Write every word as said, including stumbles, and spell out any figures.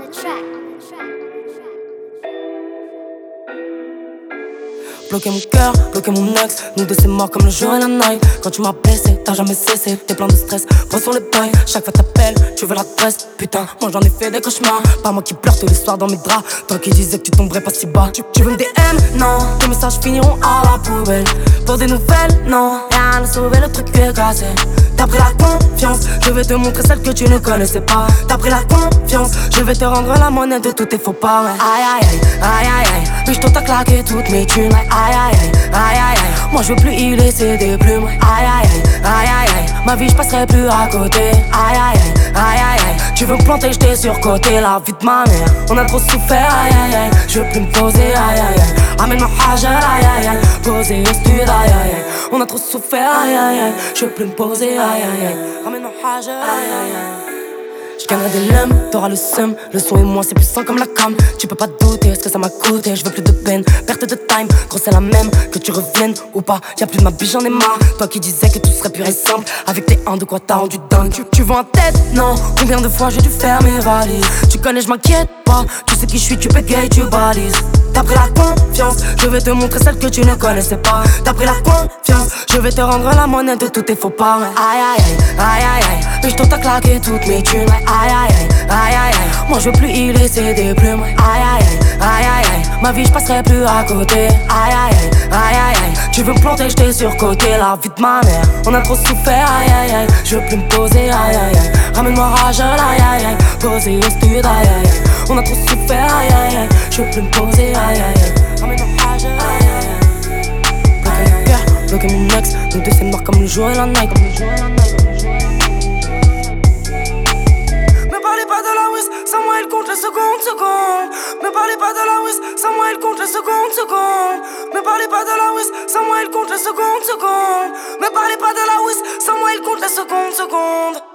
Bloquer mon cœur, bloquer mon ex. Nous deux c'est mort comme le jour et la night. Quand tu m'as blessé, t'as jamais cessé. T'es plein de stress, prends sur les pailles. Chaque fois t'appelles, tu veux l'adresse. Putain, moi j'en ai fait des cauchemars. Pas moi qui pleure tous les soirs dans mes draps. Toi qui disais que tu tomberais pas si bas. Tu, tu veux me D M? Non, tes messages finiront à la poubelle. Pour des nouvelles, non, rien à sauver, le truc est cassé. T'as pris la confiance, je vais te montrer celle que tu ne connaissais pas. T'as pris la confiance, je vais te rendre la monnaie de tous tes faux pas. Ouais. Aïe aïe aïe, aïe aïe aïe, puis je t'en t'as claqué toutes mes thunes. Aïe aïe aïe, aïe aïe aïe, moi je veux plus y laisser des plumes. Aïe aïe aïe, aïe aïe aïe, ma vie je passerai plus à côté. Aïe aïe aïe, aïe aïe aïe, tu veux me planter, j't'ai surcoté. La vie de ma mère, on a trop souffert. Aïe aïe aïe, je veux plus me poser. Aïe aïe aïe, amène ma haja. Aïe aïe aïe, poser au stud. Aïe aïe aïe, on a trop souffert. Aïe aïe aïe, je veux plus me poser. Aïe aïe aïe, ramène ma haja. Aïe aïe aïe, j'gagnerai des lèmes, t'auras le seum. Le son et moi c'est puissant comme la cam. Tu peux pas douter ce que ça m'a coûté. Je veux plus de peine, perte de time. Gros c'est la même, que tu reviennes ou pas. Y'a plus de ma biche, j'en ai marre. Toi qui disais que tout serait pur et simple. Avec tes uns de quoi t'as rendu dingue. Tu, tu vois en tête, non. Combien de fois j'ai dû faire mes valises. Tu connais, je m'inquiète pas. Tu sais qui je suis, tu pégayes, tu balises. T'as pris la confiance, je vais te montrer celle que tu ne connaissais pas. T'as pris la confiance, je vais te rendre la monnaie de tous tes faux pas. Ouais. Aïe aïe aïe, aïe aïe aïe, puis je t'en t'as claqué toutes mes thunes. Ouais. Aïe aïe aïe, aïe aïe aïe, moi je veux plus y laisser des plumes. Ouais. Aïe aïe aïe, aïe aïe aïe, ma vie je passerai plus à côté. Aïe aïe aïe, aïe aïe aïe, tu veux me planter, j't'ai surcoté. La vie de ma mère, on a trop souffert. Aïe aïe aïe, je veux plus me poser. Aïe aïe aïe, ramène-moi rage. Aïe aïe aïe, poser au stud. Aïe aïe aïe, on a trop souffert. Aïe aïe aïe, je veux plus me poser. Aïe aïe aïe, ramène ma rage. Aïe aïe aïe, bloquer mon cœur, bloquer mon ex. Nous deux c'est mort comme le jour et la night. Me parlez pas de la whiz, sans moi il compte les secondes, secondes. Me parlez pas de la whiz, sans moi il compte les secondes, secondes. Me parlez pas de la whiz, sans moi il compte les secondes, secondes. Me parlez pas de la whiz, sans moi il compte les secondes, secondes.